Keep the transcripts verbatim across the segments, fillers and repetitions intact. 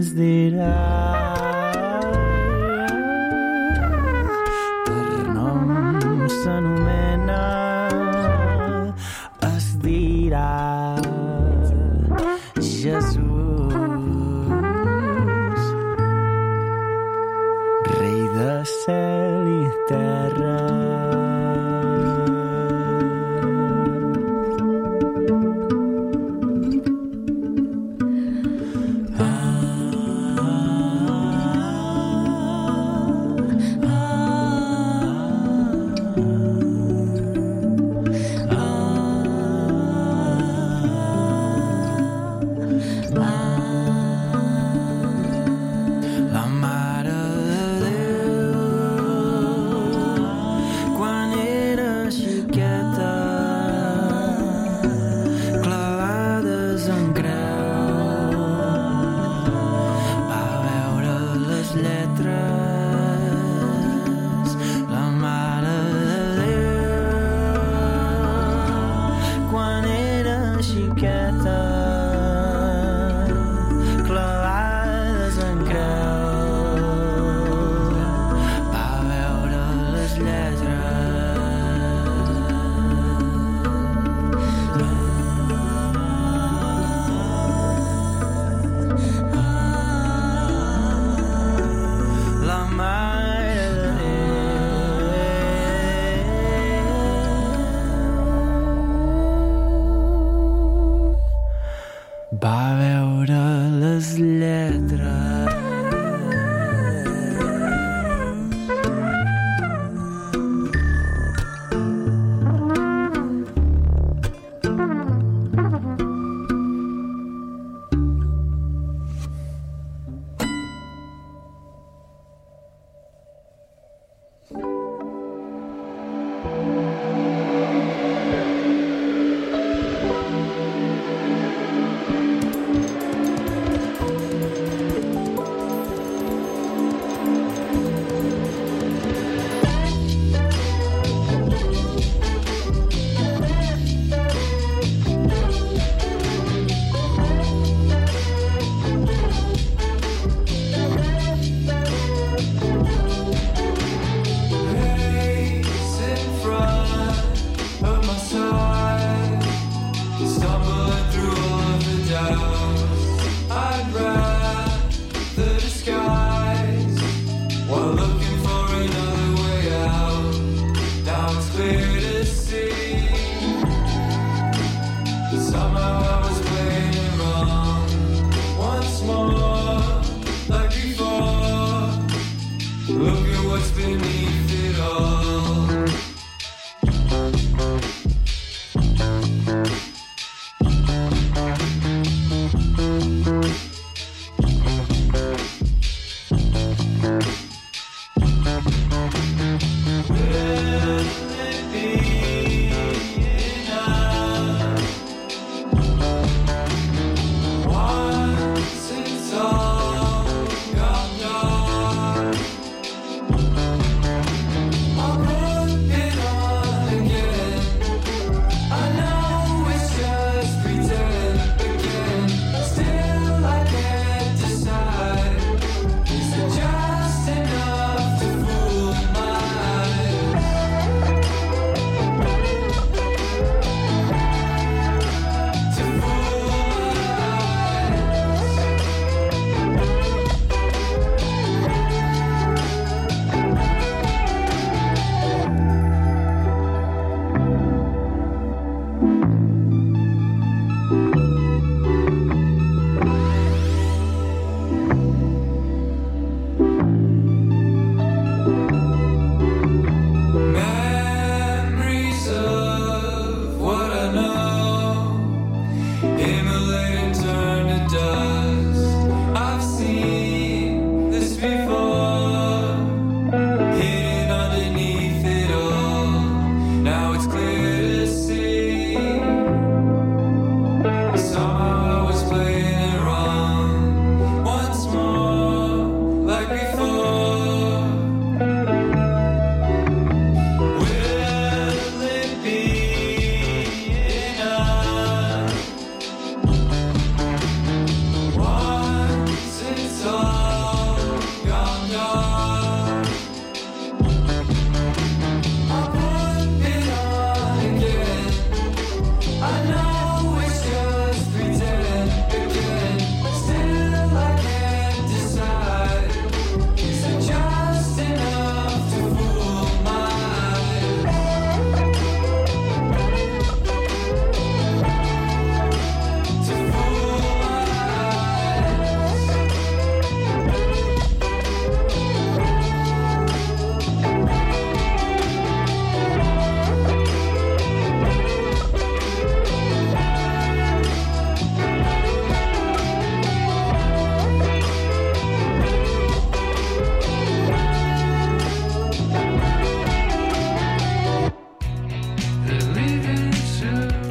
es dirà. Per nom s'anomena, es dirà Jesús, Rei de cel i terra. Va veure les lletres.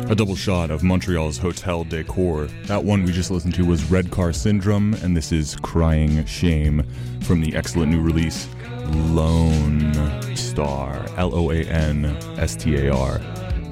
A double shot of Montreal's Hotel Decor. That one we just listened to was Red Car Syndrome, and this is Crying Shame from the excellent new release Lone Star. L O A N S T A R.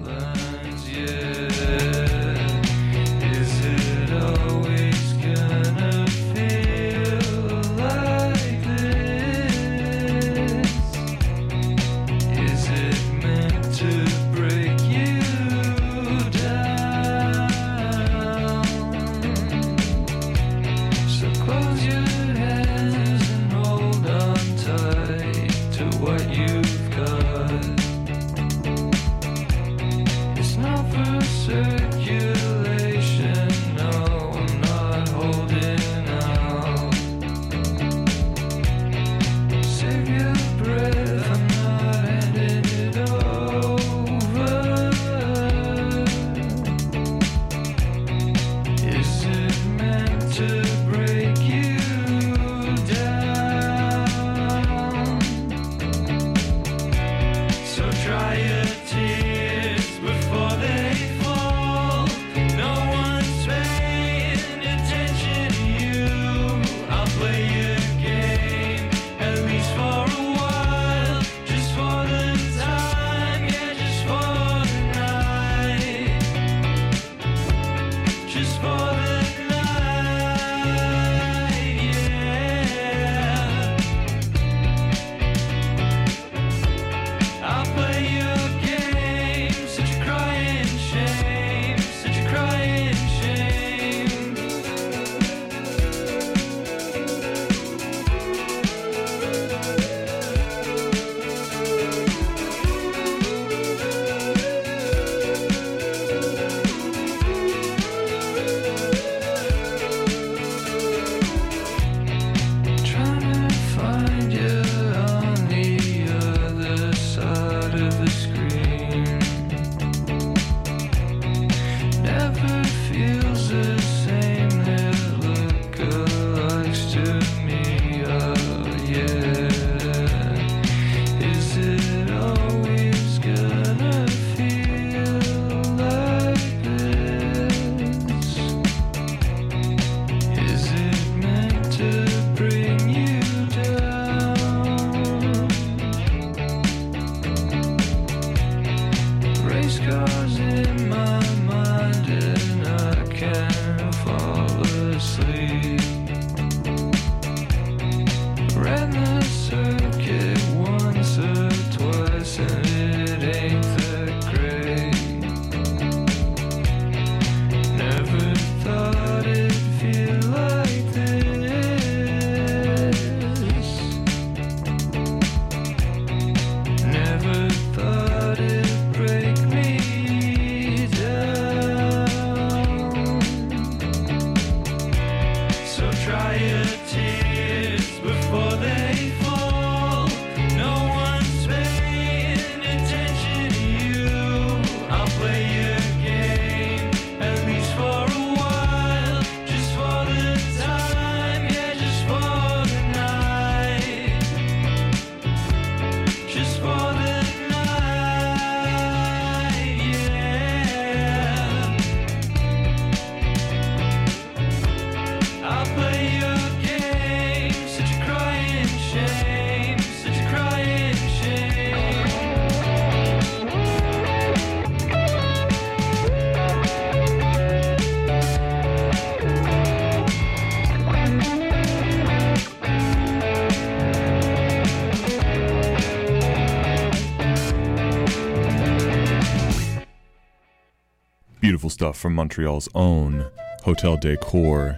Beautiful stuff from Montreal's own Hotel Decor.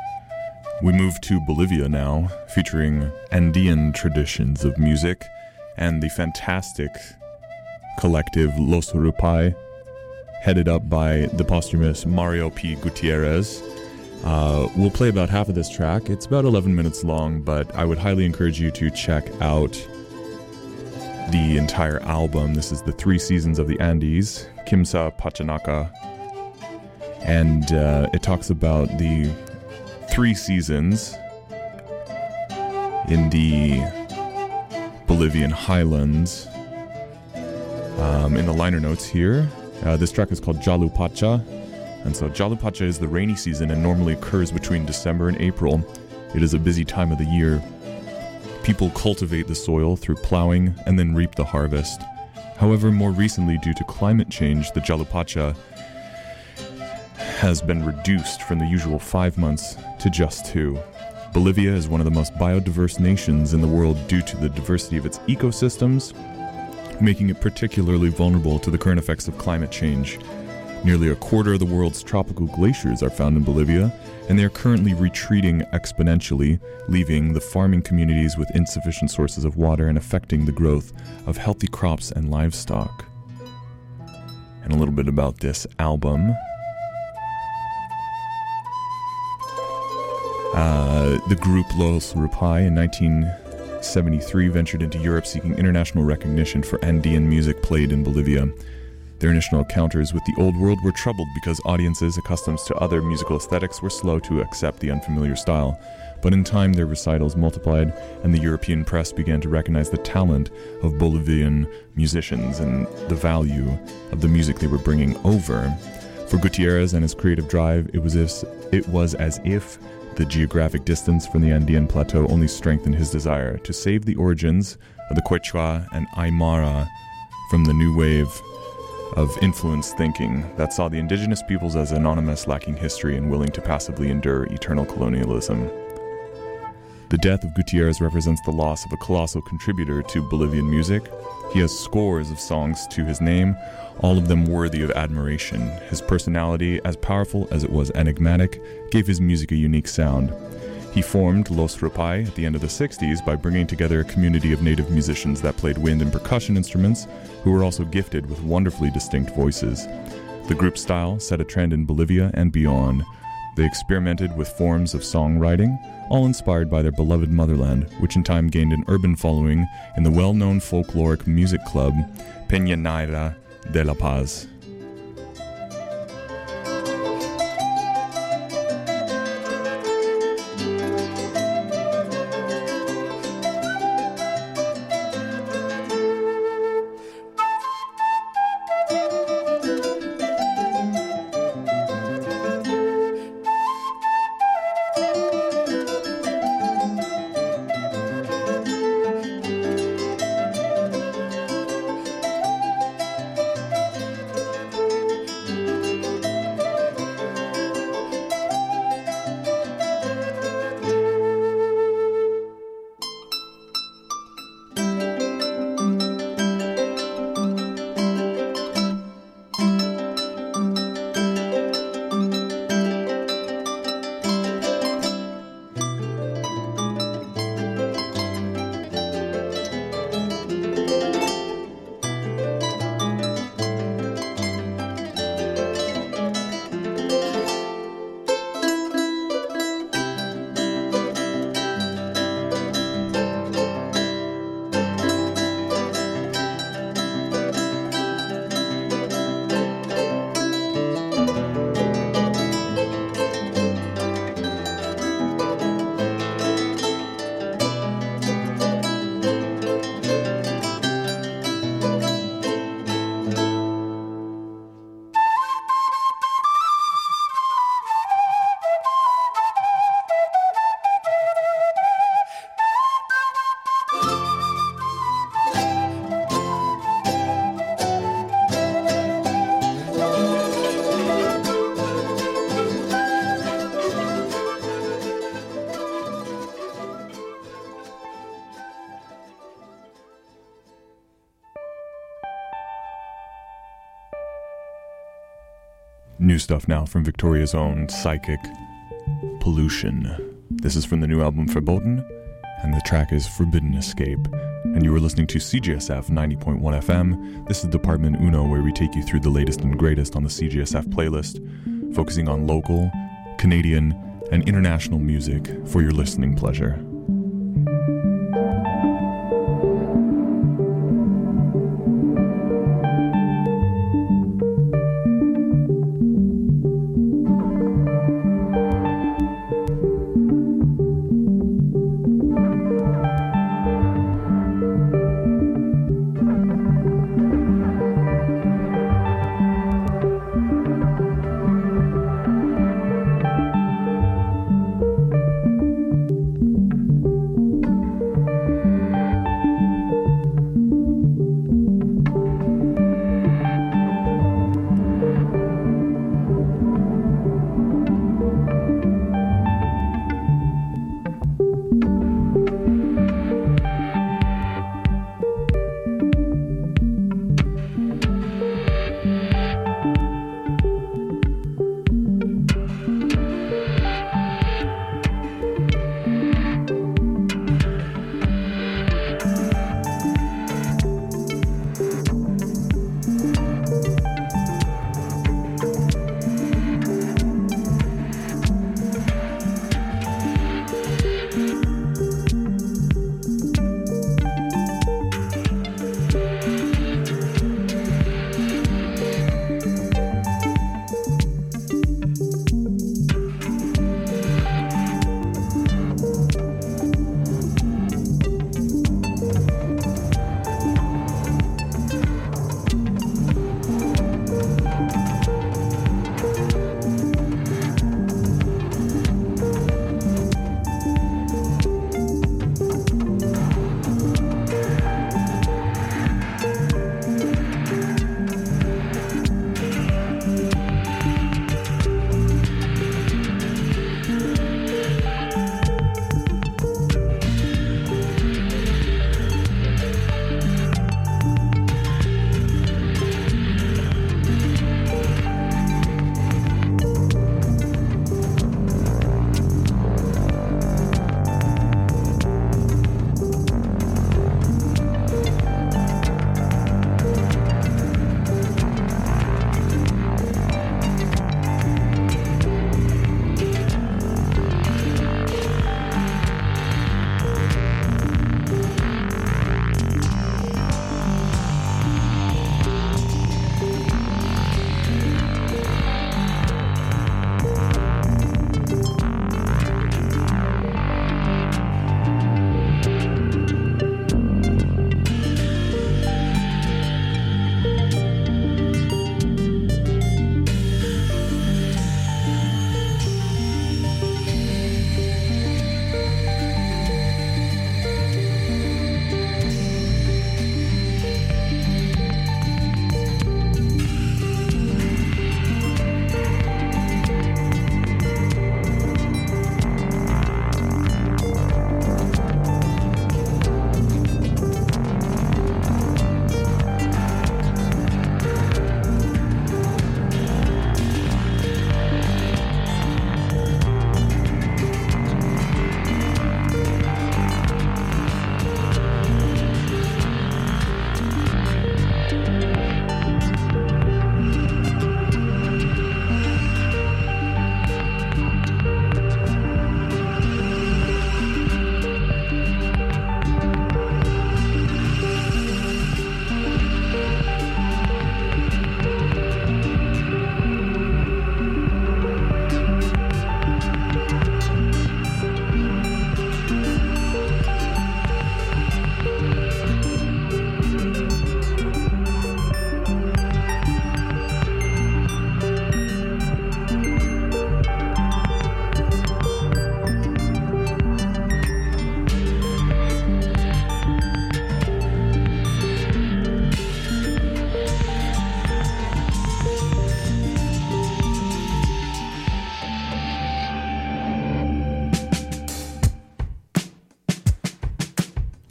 We move to Bolivia now, featuring Andean traditions of music and the fantastic collective Los Rupai, headed up by the posthumous Mario P. Gutierrez. Uh, we'll play about half of this track. It's about eleven minutes long, but I would highly encourage you to check out the entire album. This is the Three Seasons of the Andes, Kimsa Pachanaka. And uh, it talks about the three seasons in the Bolivian highlands. Um, in the liner notes here, Uh, this track is called Jalupacha. And so Jalupacha is the rainy season and normally occurs between December and April. It is a busy time of the year. People cultivate the soil through plowing and then reap the harvest. However, more recently, due to climate change, the Jalupacha has been reduced from the usual five months to just two. Bolivia is one of the most biodiverse nations in the world due to the diversity of its ecosystems, making it particularly vulnerable to the current effects of climate change. Nearly a quarter of the world's tropical glaciers are found in Bolivia, and they are currently retreating exponentially, leaving the farming communities with insufficient sources of water and affecting the growth of healthy crops and livestock. And a little bit about this album. Uh, the group Los Rupai in nineteen seventy-three ventured into Europe seeking international recognition for Andean music played in Bolivia. Their initial encounters with the old world were troubled because audiences accustomed to other musical aesthetics were slow to accept the unfamiliar style. But in time, their recitals multiplied, and the European press began to recognize the talent of Bolivian musicians and the value of the music they were bringing over. For Gutierrez and his creative drive, it was, if, it was as if the geographic distance from the Andean plateau only strengthened his desire to save the origins of the Quechua and Aymara from the new wave of influence thinking that saw the indigenous peoples as anonymous, lacking history, and willing to passively endure eternal colonialism. The death of Gutierrez represents the loss of a colossal contributor to Bolivian music. He has scores of songs to his name, all of them worthy of admiration. His personality, as powerful as it was enigmatic, gave his music a unique sound. He formed Los Rupai at the end of the sixties by bringing together a community of native musicians that played wind and percussion instruments, who were also gifted with wonderfully distinct voices. The group style set a trend in Bolivia and beyond. They experimented with forms of songwriting, all inspired by their beloved motherland, which in time gained an urban following in the well-known folkloric music club Peña Naira de La Paz. New stuff now from Victoria's own Psychic Pollution. This is from the new album Verboten, and the track is Forbidden Escape. And you are listening to C G S F ninety point one F M. This is Department Uno, where we take you through the latest and greatest on the C G S F playlist, focusing on local, Canadian, and international music for your listening pleasure.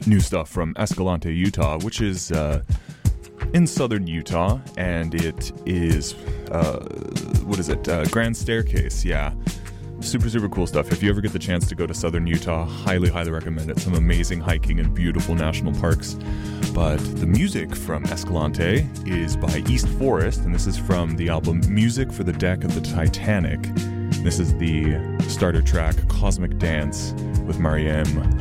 new stuff from Escalante, Utah, which is uh, in southern Utah, and it is, uh, what is it, uh, Grand Staircase, yeah. Super, super cool stuff. If you ever get the chance to go to southern Utah, highly, highly recommend it. Some amazing hiking and beautiful national parks. But the music from Escalante is by East Forest, and this is from the album Music for the Deck of the Titanic. This is the starter track, Cosmic Dance, with Mariam.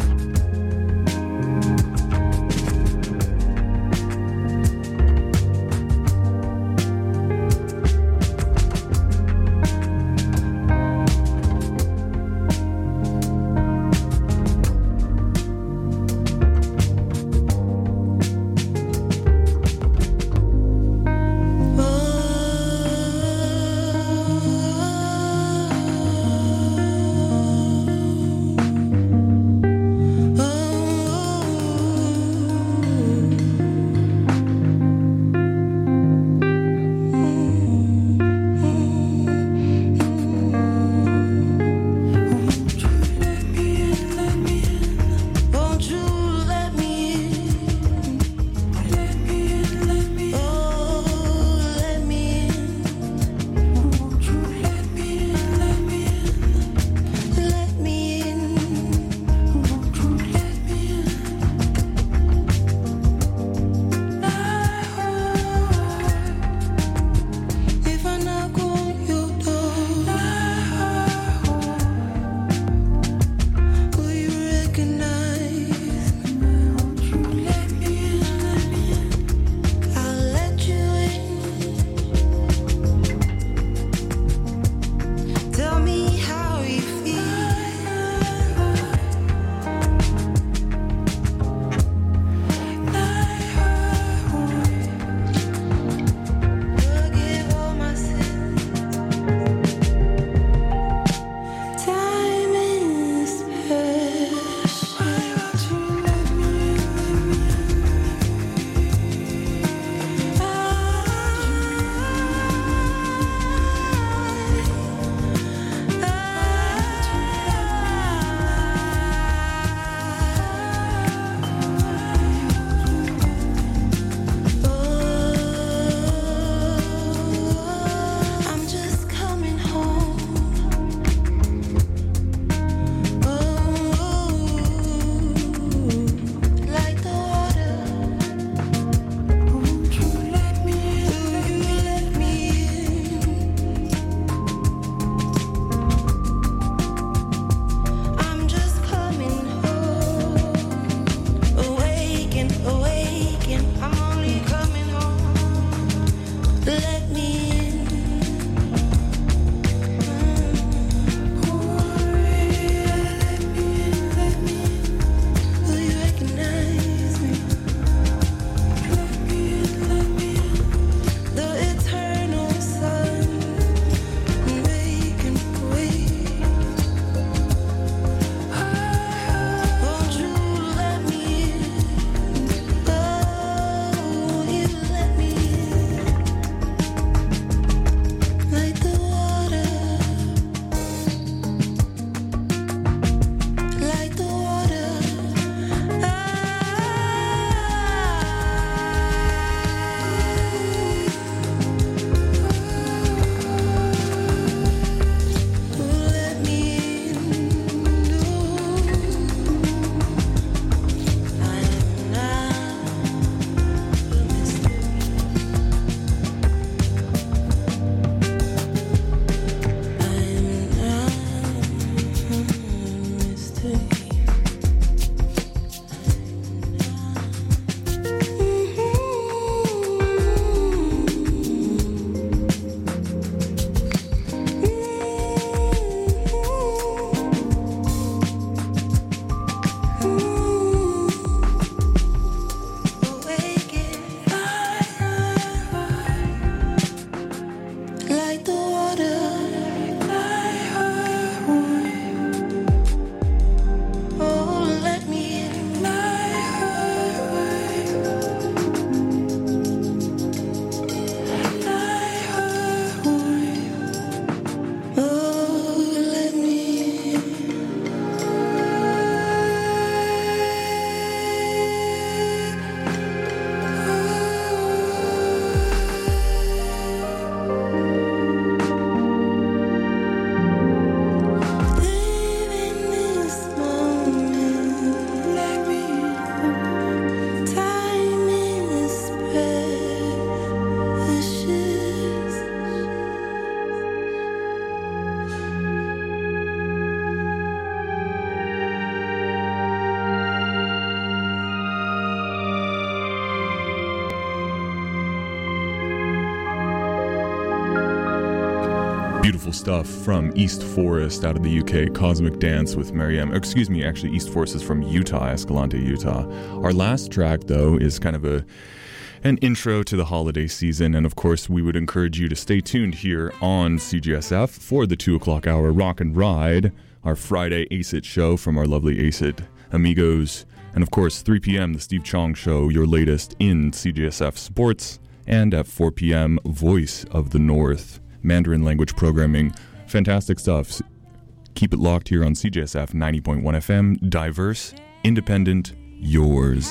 stuff from East Forest out of the U K, Cosmic Dance with Mariam. Excuse me, actually East Forest is from Utah, Escalante, Utah. Our last track, though, is kind of a an intro to the holiday season, and of course we would encourage you to stay tuned here on C G S F for the two o'clock hour Rock and Ride, our Friday ACID show from our lovely ACID amigos, and of course three p.m. the Steve Chong Show, your latest in C G S F sports, and at four p.m. Voice of the North, Mandarin language programming. Fantastic stuff. Keep it locked here on C G S F ninety point one F M, diverse, independent, yours.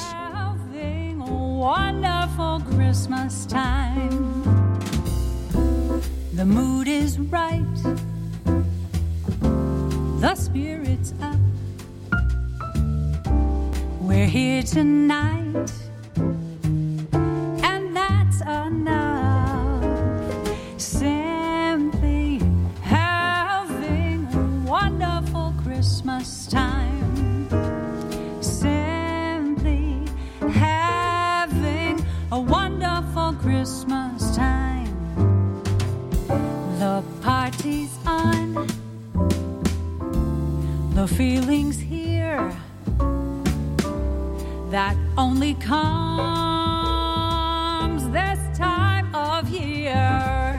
Wonderful Christmas time. The mood is right. The spirit's up. We're here tonight. And that's enough. Simply having a wonderful Christmas time. A wonderful Christmas time. The party's on. The feeling's here. That only comes this time of year.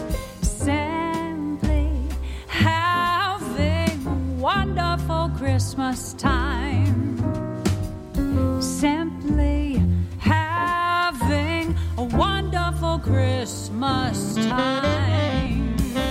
Simply having a wonderful Christmas time. Simply having a wonderful Christmas time.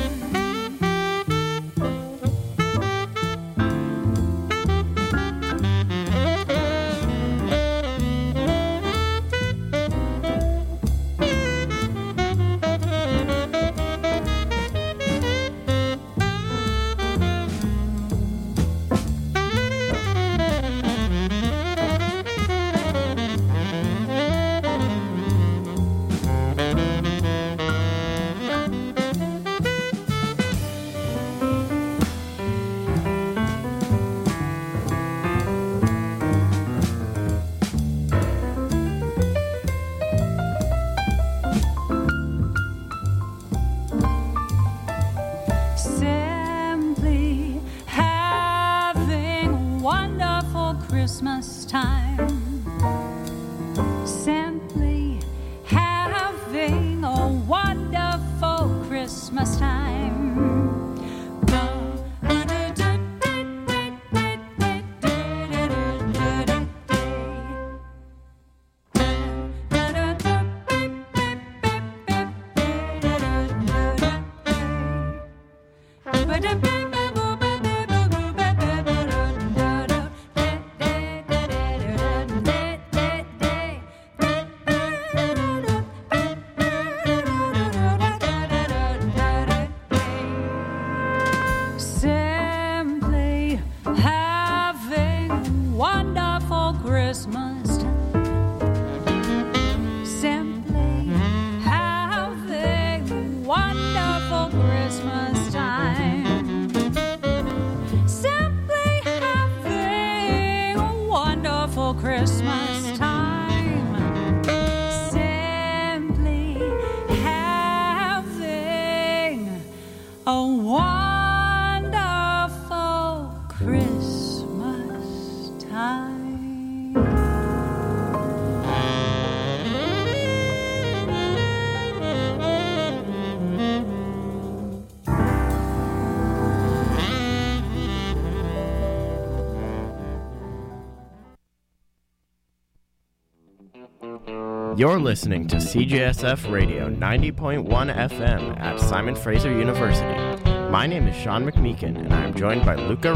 Christmas time. Simply having a wonderful Christmas time. You're listening to C G S F Radio ninety point one F M at Simon Fraser University. My name is Sean McMeekin, and I am joined by Luca